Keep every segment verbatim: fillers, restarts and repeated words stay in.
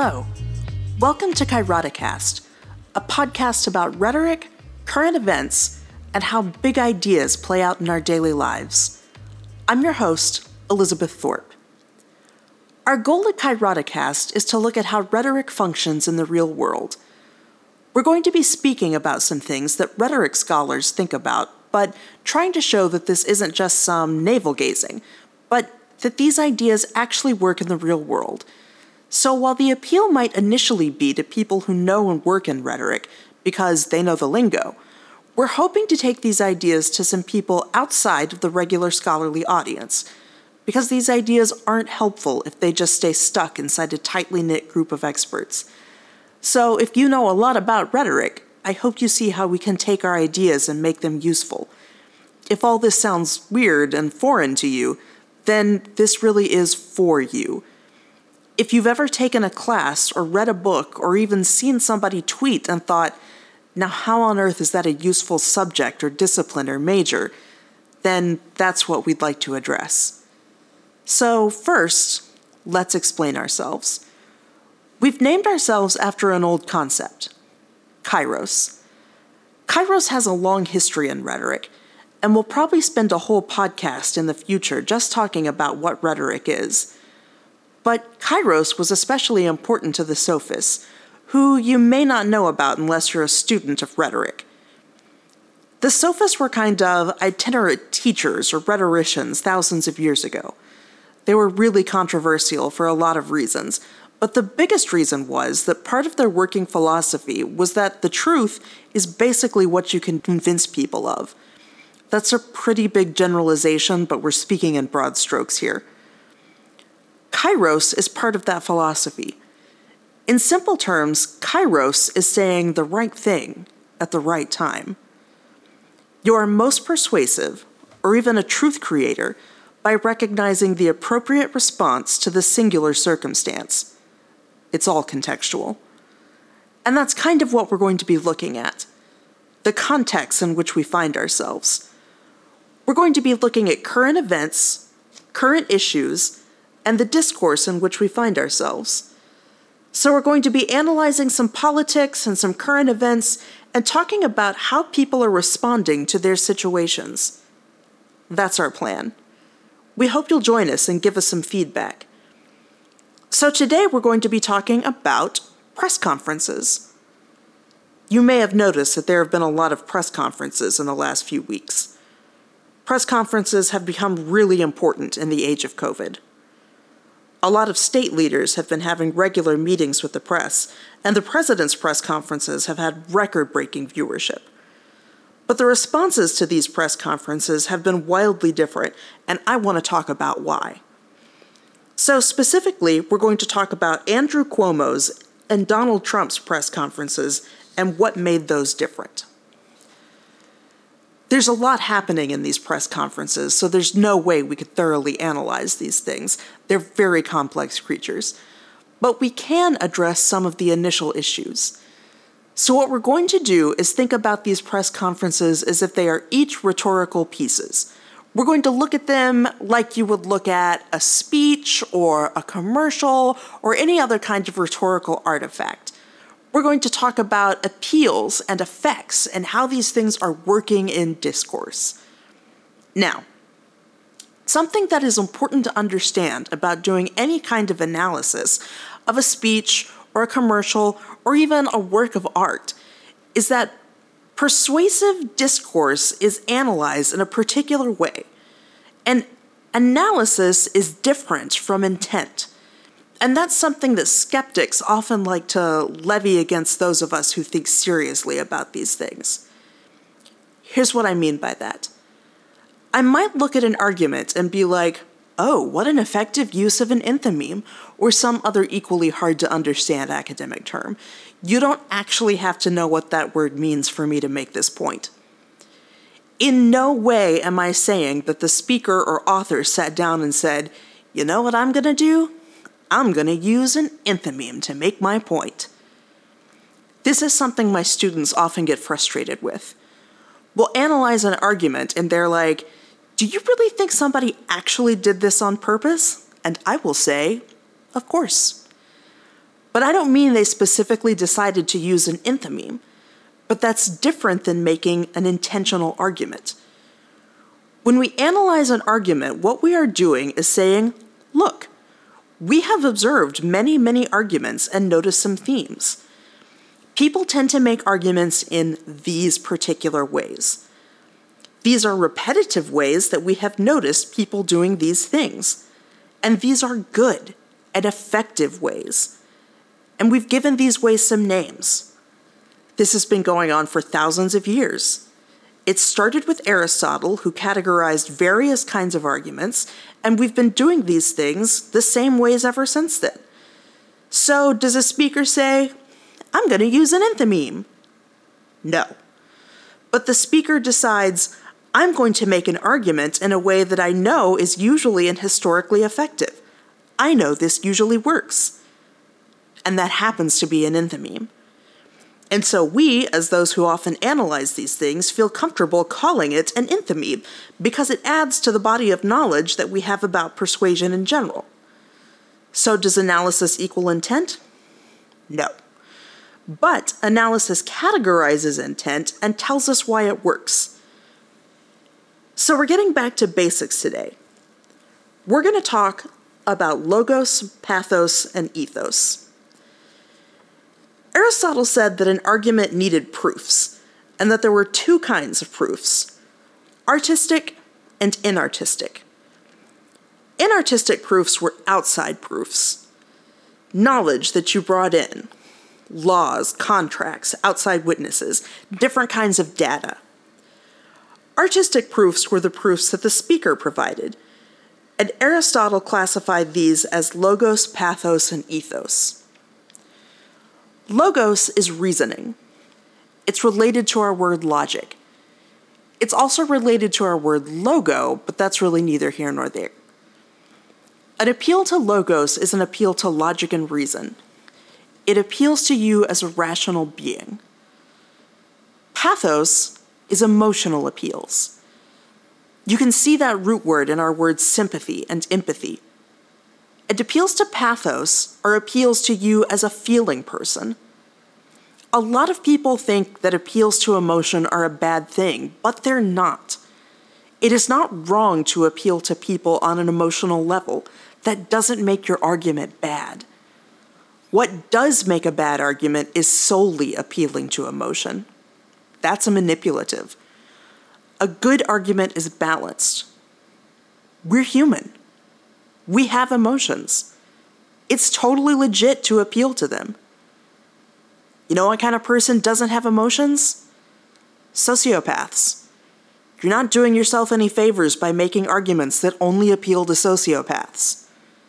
Hello. Welcome to Kairodicast, a podcast about rhetoric, current events, and how big ideas play out in our daily lives. I'm your host, Elizabeth Thorpe. Our goal at Kairodicast is to look at how rhetoric functions in the real world. We're going to be speaking about some things that rhetoric scholars think about, but trying to show that this isn't just some navel-gazing, but that these ideas actually work in the real world. So while the appeal might initially be to people who know and work in rhetoric because they know the lingo, we're hoping to take these ideas to some people outside of the regular scholarly audience, because these ideas aren't helpful if they just stay stuck inside a tightly knit group of experts. So if you know a lot about rhetoric, I hope you see how we can take our ideas and make them useful. If all this sounds weird and foreign to you, then this really is for you. If you've ever taken a class or read a book or even seen somebody tweet and thought, now how on earth is that a useful subject or discipline or major, then that's what we'd like to address. So first, let's explain ourselves. We've named ourselves after an old concept, kairos. Kairos has a long history in rhetoric, and we'll probably spend a whole podcast in the future just talking about what rhetoric is. But kairos was especially important to the sophists, who you may not know about unless you're a student of rhetoric. The sophists were kind of itinerant teachers or rhetoricians thousands of years ago. They were really controversial for a lot of reasons, but the biggest reason was that part of their working philosophy was that the truth is basically what you can convince people of. That's a pretty big generalization, but we're speaking in broad strokes here. Kairos is part of that philosophy. In simple terms, kairos is saying the right thing at the right time. You are most persuasive, or even a truth creator, by recognizing the appropriate response to the singular circumstance. It's all contextual. And that's kind of what we're going to be looking at, the context in which we find ourselves. We're going to be looking at current events, current issues, and the discourse in which we find ourselves. So we're going to be analyzing some politics and some current events and talking about how people are responding to their situations. That's our plan. We hope you'll join us and give us some feedback. So today we're going to be talking about press conferences. You may have noticed that there have been a lot of press conferences in the last few weeks. Press conferences have become really important in the age of COVID. A lot of state leaders have been having regular meetings with the press, and the president's press conferences have had record-breaking viewership. But the responses to these press conferences have been wildly different, and I want to talk about why. So specifically, we're going to talk about Andrew Cuomo's and Donald Trump's press conferences and what made those different. There's a lot happening in these press conferences, so there's no way we could thoroughly analyze these things. They're very complex creatures. But we can address some of the initial issues. So what we're going to do is think about these press conferences as if they are each rhetorical pieces. We're going to look at them like you would look at a speech or a commercial or any other kind of rhetorical artifact. We're going to talk about appeals and effects and how these things are working in discourse. Now, something that is important to understand about doing any kind of analysis of a speech or a commercial or even a work of art is that persuasive discourse is analyzed in a particular way, and analysis is different from intent. And that's something that skeptics often like to levy against those of us who think seriously about these things. Here's what I mean by that. I might look at an argument and be like, oh, what an effective use of an enthymeme, or some other equally hard to understand academic term. You don't actually have to know what that word means for me to make this point. In no way am I saying that the speaker or author sat down and said, you know what I'm going to do? I'm going to use an enthymeme to make my point. This is something my students often get frustrated with. We'll analyze an argument and they're like, do you really think somebody actually did this on purpose? And I will say, of course. But I don't mean they specifically decided to use an enthymeme, but that's different than making an intentional argument. When we analyze an argument, what we are doing is saying, look, we have observed many, many arguments and noticed some themes. People tend to make arguments in these particular ways. These are repetitive ways that we have noticed people doing these things. And these are good and effective ways. And we've given these ways some names. This has been going on for thousands of years. It started with Aristotle, who categorized various kinds of arguments, and we've been doing these things the same ways ever since then. So does a speaker say, I'm going to use an enthymeme? No. But the speaker decides, I'm going to make an argument in a way that I know is usually and historically effective. I know this usually works. And that happens to be an enthymeme. And so we, as those who often analyze these things, feel comfortable calling it an enthymeme because it adds to the body of knowledge that we have about persuasion in general. So does analysis equal intent? No. But analysis categorizes intent and tells us why it works. So we're getting back to basics today. We're going to talk about logos, pathos, and ethos. Aristotle said that an argument needed proofs, and that there were two kinds of proofs, artistic and inartistic. Inartistic proofs were outside proofs, knowledge that you brought in, laws, contracts, outside witnesses, different kinds of data. Artistic proofs were the proofs that the speaker provided, and Aristotle classified these as logos, pathos, and ethos. Logos is reasoning. It's related to our word logic. It's also related to our word logo, but that's really neither here nor there. An appeal to logos is an appeal to logic and reason. It appeals to you as a rational being. Pathos is emotional appeals. You can see that root word in our words sympathy and empathy. It appeals to pathos or appeals to you as a feeling person. A lot of people think that appeals to emotion are a bad thing, but they're not. It is not wrong to appeal to people on an emotional level. That doesn't make your argument bad. What does make a bad argument is solely appealing to emotion. That's a manipulative. A good argument is balanced. We're human. We have emotions. It's totally legit to appeal to them. You know what kind of person doesn't have emotions? Sociopaths. You're not doing yourself any favors by making arguments that only appeal to sociopaths.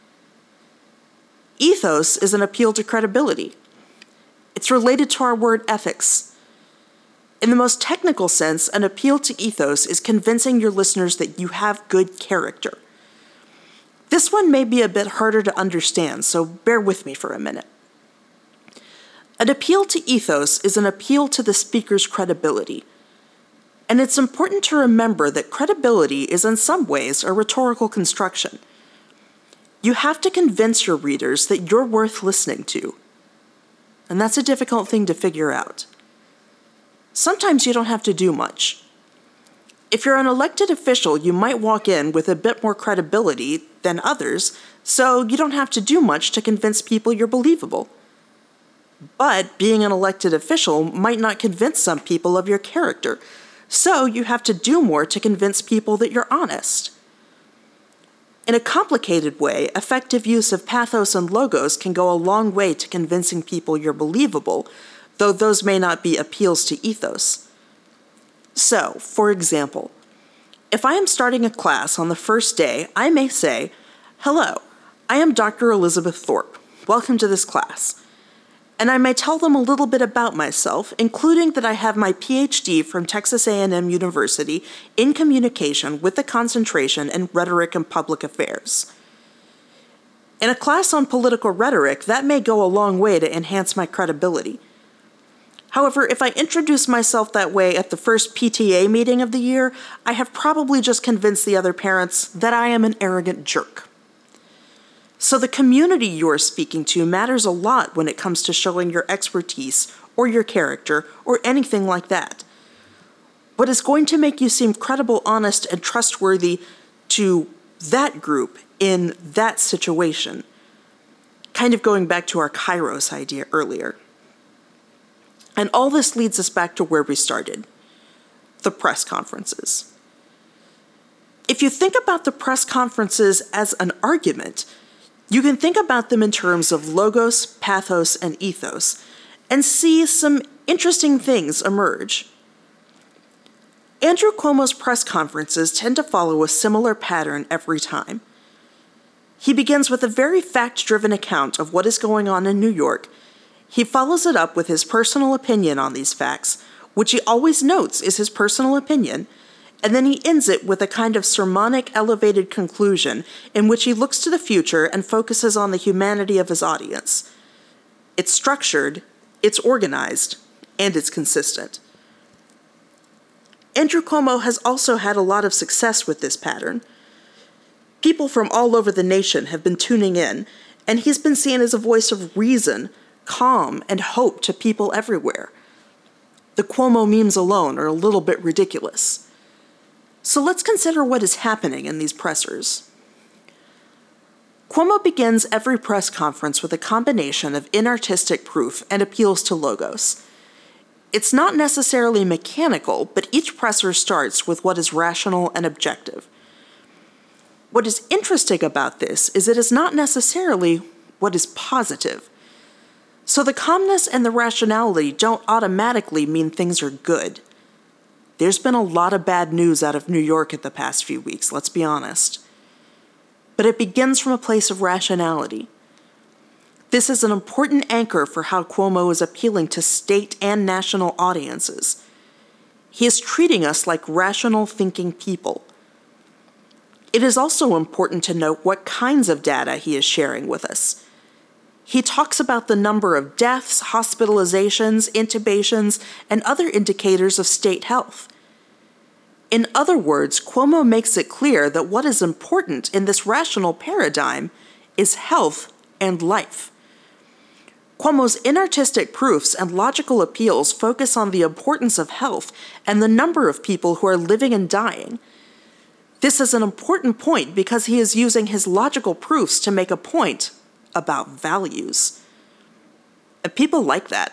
Ethos is an appeal to credibility. It's related to our word ethics. In the most technical sense, an appeal to ethos is convincing your listeners that you have good character. This one may be a bit harder to understand, so bear with me for a minute. An appeal to ethos is an appeal to the speaker's credibility. And it's important to remember that credibility is in some ways a rhetorical construction. You have to convince your readers that you're worth listening to. And that's a difficult thing to figure out. Sometimes you don't have to do much. If you're an elected official, you might walk in with a bit more credibility than others, so you don't have to do much to convince people you're believable. But being an elected official might not convince some people of your character, so you have to do more to convince people that you're honest. In a complicated way, effective use of pathos and logos can go a long way to convincing people you're believable, though those may not be appeals to ethos. So, for example, if I am starting a class on the first day, I may say, "Hello, I am Doctor Elizabeth Thorpe. Welcome to this class." And I may tell them a little bit about myself, including that I have my P H D from Texas A and M University in communication with a concentration in rhetoric and public affairs. In a class on political rhetoric, that may go a long way to enhance my credibility. However, if I introduce myself that way at the first P T A meeting of the year, I have probably just convinced the other parents that I am an arrogant jerk. So the community you're speaking to matters a lot when it comes to showing your expertise or your character or anything like that. What is going to make you seem credible, honest, and trustworthy to that group in that situation? Kind of going back to our Kairos idea earlier. And all this leads us back to where we started, the press conferences. If you think about the press conferences as an argument, you can think about them in terms of logos, pathos, and ethos, and see some interesting things emerge. Andrew Cuomo's press conferences tend to follow a similar pattern every time. He begins with a very fact-driven account of what is going on in New York. He follows it up with his personal opinion on these facts, which he always notes is his personal opinion, and then he ends it with a kind of sermonic, elevated conclusion in which he looks to the future and focuses on the humanity of his audience. It's structured, it's organized, and it's consistent. Andrew Cuomo has also had a lot of success with this pattern. People from all over the nation have been tuning in, and he's been seen as a voice of reason, calm, and hope to people everywhere. The Cuomo memes alone are a little bit ridiculous. So let's consider what is happening in these pressers. Cuomo begins every press conference with a combination of inartistic proof and appeals to logos. It's not necessarily mechanical, but each presser starts with what is rational and objective. What is interesting about this is it is not necessarily what is positive. So the calmness and the rationality don't automatically mean things are good. There's been a lot of bad news out of New York in the past few weeks, let's be honest. But it begins from a place of rationality. This is an important anchor for how Cuomo is appealing to state and national audiences. He is treating us like rational thinking people. It is also important to note what kinds of data he is sharing with us. He talks about the number of deaths, hospitalizations, intubations, and other indicators of state health. In other words, Cuomo makes it clear that what is important in this rational paradigm is health and life. Cuomo's inartistic proofs and logical appeals focus on the importance of health and the number of people who are living and dying. This is an important point because he is using his logical proofs to make a point about values. And people like that.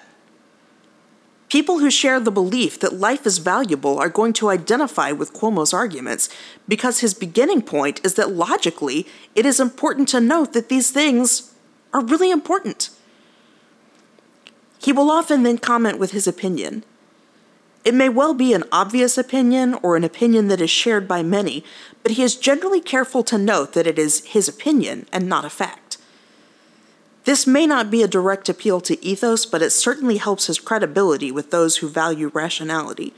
People who share the belief that life is valuable are going to identify with Cuomo's arguments because his beginning point is that logically it is important to note that these things are really important. He will often then comment with his opinion. It may well be an obvious opinion or an opinion that is shared by many, but he is generally careful to note that it is his opinion and not a fact. This may not be a direct appeal to ethos, but it certainly helps his credibility with those who value rationality.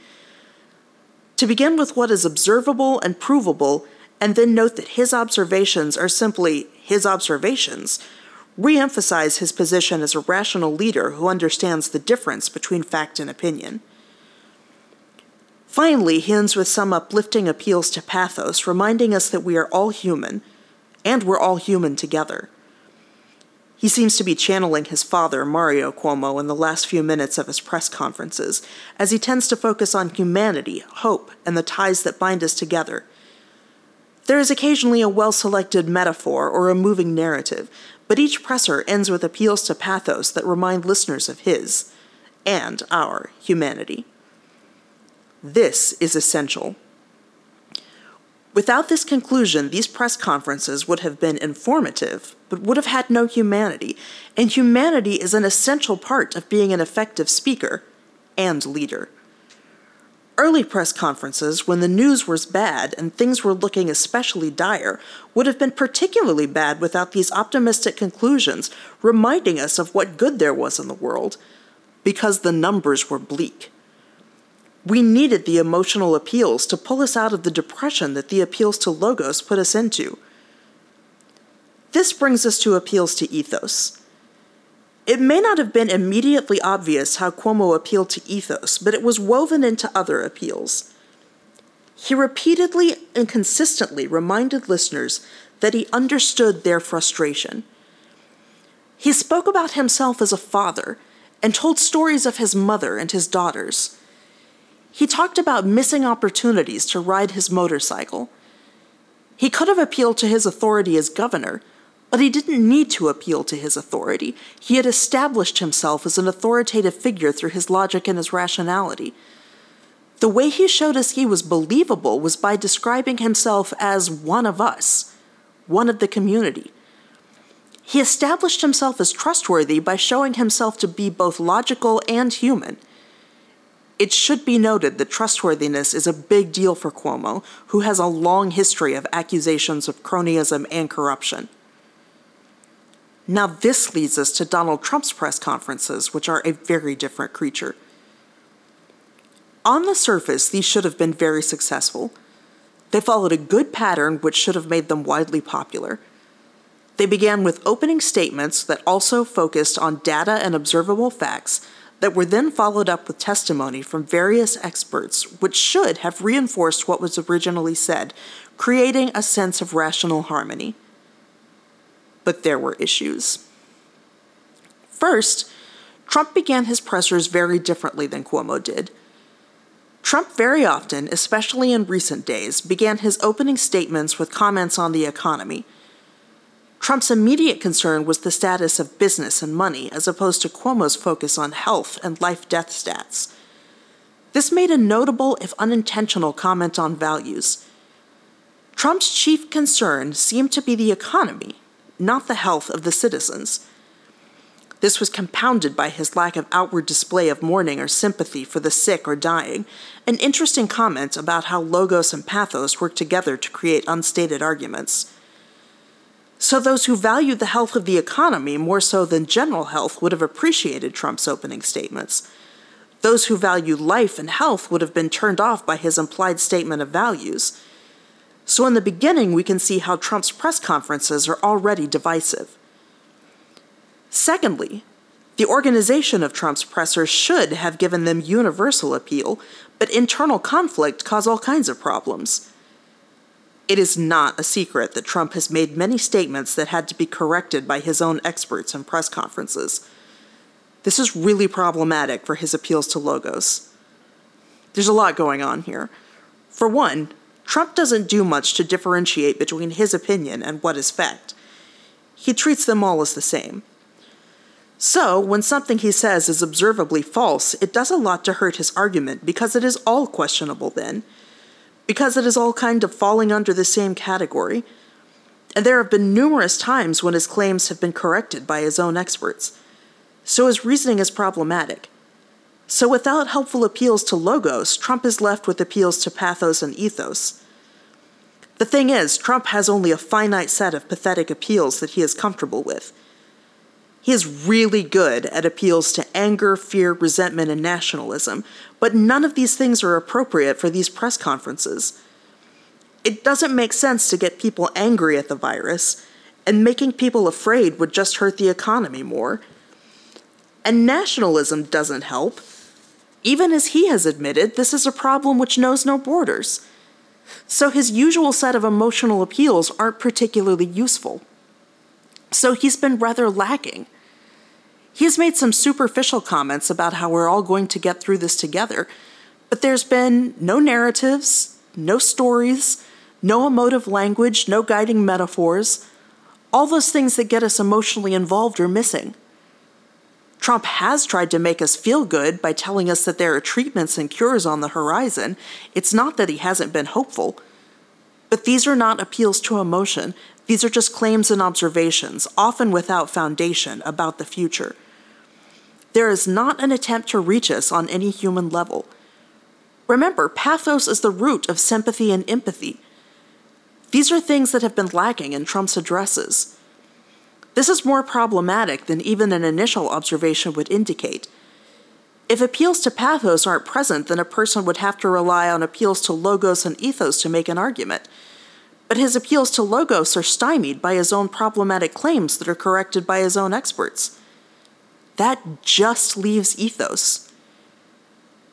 To begin with what is observable and provable, and then note that his observations are simply his observations, re-emphasize his position as a rational leader who understands the difference between fact and opinion. Finally, he ends with some uplifting appeals to pathos, reminding us that we are all human, and we're all human together. He seems to be channeling his father, Mario Cuomo, in the last few minutes of his press conferences, as he tends to focus on humanity, hope, and the ties that bind us together. There is occasionally a well-selected metaphor or a moving narrative, but each presser ends with appeals to pathos that remind listeners of his, and our, humanity. This is essential. Without this conclusion, these press conferences would have been informative, but would have had no humanity, and humanity is an essential part of being an effective speaker and leader. Early press conferences, when the news was bad and things were looking especially dire, would have been particularly bad without these optimistic conclusions reminding us of what good there was in the world, because the numbers were bleak. We needed the emotional appeals to pull us out of the depression that the appeals to logos put us into. This brings us to appeals to ethos. It may not have been immediately obvious how Cuomo appealed to ethos, but it was woven into other appeals. He repeatedly and consistently reminded listeners that he understood their frustration. He spoke about himself as a father and told stories of his mother and his daughters. He talked about missing opportunities to ride his motorcycle. He could have appealed to his authority as governor, but he didn't need to appeal to his authority. He had established himself as an authoritative figure through his logic and his rationality. The way he showed us he was believable was by describing himself as one of us, one of the community. He established himself as trustworthy by showing himself to be both logical and human. It should be noted that trustworthiness is a big deal for Cuomo, who has a long history of accusations of cronyism and corruption. Now this leads us to Donald Trump's press conferences, which are a very different creature. On the surface, these should have been very successful. They followed a good pattern which should have made them widely popular. They began with opening statements that also focused on data and observable facts that were then followed up with testimony from various experts, which should have reinforced what was originally said, creating a sense of rational harmony. But there were issues. First, Trump began his pressers very differently than Cuomo did. Trump very often, especially in recent days, began his opening statements with comments on the economy. Trump's immediate concern was the status of business and money, as opposed to Cuomo's focus on health and life-death stats. This made a notable, if unintentional, comment on values. Trump's chief concern seemed to be the economy, not the health of the citizens. This was compounded by his lack of outward display of mourning or sympathy for the sick or dying, an interesting comment about how logos and pathos work together to create unstated arguments. So those who valued the health of the economy more so than general health would have appreciated Trump's opening statements. Those who valued life and health would have been turned off by his implied statement of values. So in the beginning, we can see how Trump's press conferences are already divisive. Secondly, the organization of Trump's pressers should have given them universal appeal, but internal conflict caused all kinds of problems. It is not a secret that Trump has made many statements that had to be corrected by his own experts in press conferences. This is really problematic for his appeals to logos. There's a lot going on here. For one, Trump doesn't do much to differentiate between his opinion and what is fact. He treats them all as the same. So, when something he says is observably false, it does a lot to hurt his argument because it is all questionable then. Because it is all kind of falling under the same category. And there have been numerous times when his claims have been corrected by his own experts. So his reasoning is problematic. So without helpful appeals to logos, Trump is left with appeals to pathos and ethos. The thing is, Trump has only a finite set of pathetic appeals that he is comfortable with. He is really good at appeals to anger, fear, resentment, and nationalism, but none of these things are appropriate for these press conferences. It doesn't make sense to get people angry at the virus, and making people afraid would just hurt the economy more. And nationalism doesn't help. Even as he has admitted, this is a problem which knows no borders. So his usual set of emotional appeals aren't particularly useful. So he's been rather lacking. He has made some superficial comments about how we're all going to get through this together, but there's been no narratives, no stories, no emotive language, no guiding metaphors. All those things that get us emotionally involved are missing. Trump has tried to make us feel good by telling us that there are treatments and cures on the horizon. It's not that he hasn't been hopeful. But these are not appeals to emotion. These are just claims and observations, often without foundation, about the future. There is not an attempt to reach us on any human level. Remember, pathos is the root of sympathy and empathy. These are things that have been lacking in Trump's addresses. This is more problematic than even an initial observation would indicate. If appeals to pathos aren't present, then a person would have to rely on appeals to logos and ethos to make an argument. But his appeals to logos are stymied by his own problematic claims that are corrected by his own experts. That just leaves ethos.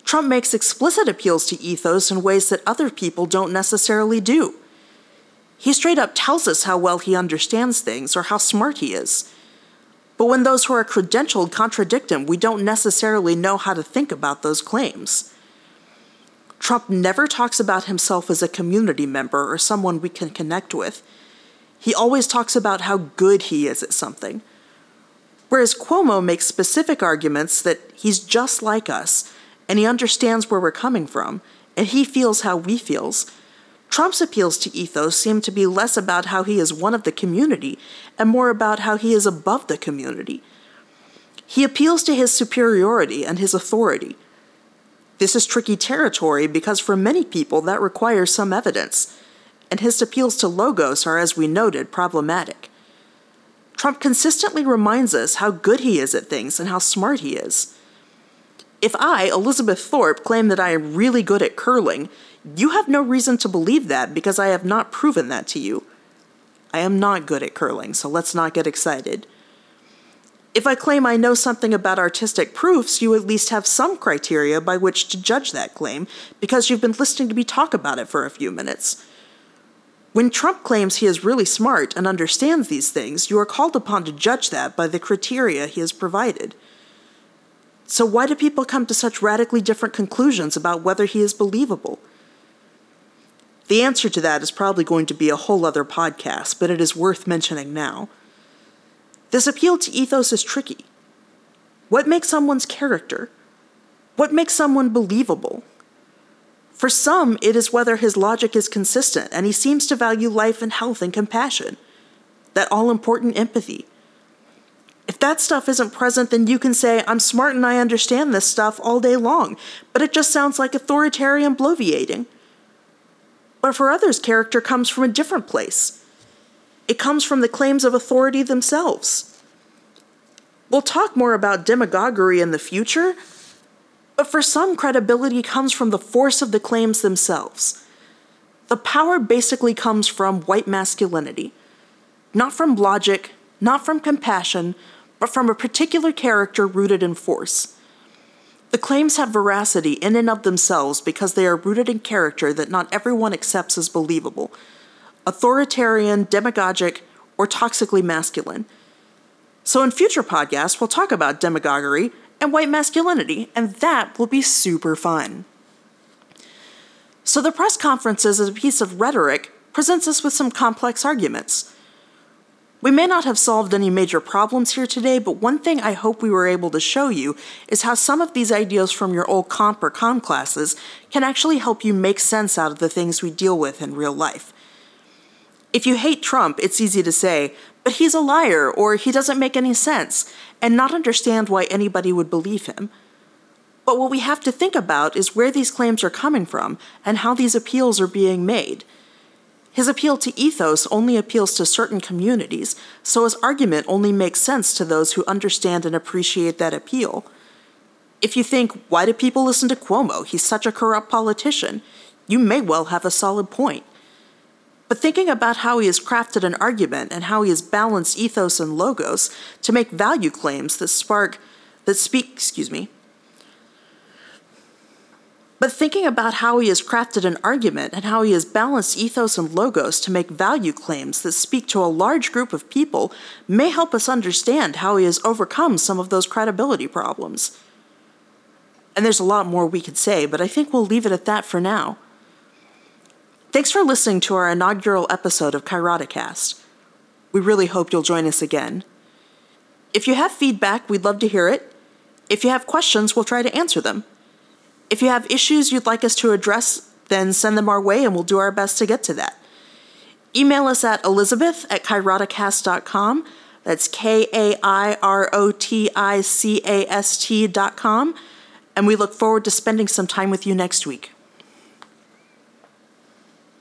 Trump makes explicit appeals to ethos in ways that other people don't necessarily do. He straight up tells us how well he understands things or how smart he is. But when those who are credentialed contradict him, we don't necessarily know how to think about those claims. Trump never talks about himself as a community member or someone we can connect with. He always talks about how good he is at something. Whereas Cuomo makes specific arguments that he's just like us, and he understands where we're coming from, and he feels how we feels, Trump's appeals to ethos seem to be less about how he is one of the community and more about how he is above the community. He appeals to his superiority and his authority. This is tricky territory because for many people that requires some evidence, and his appeals to logos are, as we noted, problematic. Trump consistently reminds us how good he is at things and how smart he is. If I, Elizabeth Thorpe, claim that I am really good at curling, you have no reason to believe that because I have not proven that to you. I am not good at curling, so let's not get excited. If I claim I know something about artistic proofs, you at least have some criteria by which to judge that claim because you've been listening to me talk about it for a few minutes. When Trump claims he is really smart and understands these things, you are called upon to judge that by the criteria he has provided. So why do people come to such radically different conclusions about whether he is believable? The answer to that is probably going to be a whole other podcast, but it is worth mentioning now. This appeal to ethos is tricky. What makes someone's character? What makes someone believable? For some, it is whether his logic is consistent and he seems to value life and health and compassion, that all-important empathy. If that stuff isn't present, then you can say, I'm smart and I understand this stuff all day long, but it just sounds like authoritarian bloviating. But for others, character comes from a different place. It comes from the claims of authority themselves. We'll talk more about demagoguery in the future, but for some, credibility comes from the force of the claims themselves. The power basically comes from white masculinity, not from logic, not from compassion, but from a particular character rooted in force. The claims have veracity in and of themselves because they are rooted in character that not everyone accepts as believable, authoritarian, demagogic, or toxically masculine. So in future podcasts, we'll talk about demagoguery and white masculinity, and that will be super fun. So the press conferences as a piece of rhetoric presents us with some complex arguments. We may not have solved any major problems here today, but one thing I hope we were able to show you is how some of these ideas from your old comp or comm classes can actually help you make sense out of the things we deal with in real life. If you hate Trump, it's easy to say, but he's a liar, or he doesn't make any sense, and not understand why anybody would believe him. But what we have to think about is where these claims are coming from and how these appeals are being made. His appeal to ethos only appeals to certain communities, so his argument only makes sense to those who understand and appreciate that appeal. If you think, why do people listen to Cuomo? He's such a corrupt politician. You may well have a solid point. But thinking about how he has crafted an argument and how he has balanced ethos and logos to make value claims that spark, that speak, excuse me, But thinking about how he has crafted an argument and how he has balanced ethos and logos to make value claims that speak to a large group of people may help us understand how he has overcome some of those credibility problems. And there's a lot more we could say, but I think we'll leave it at that for now. Thanks for listening to our inaugural episode of Kairodicast. We really hope you'll join us again. If you have feedback, we'd love to hear it. If you have questions, we'll try to answer them. If you have issues you'd like us to address, then send them our way and we'll do our best to get to that. Email us at elizabeth at kairodicast dot com. That's K A I R O T I C A S T dot com. And we look forward to spending some time with you next week.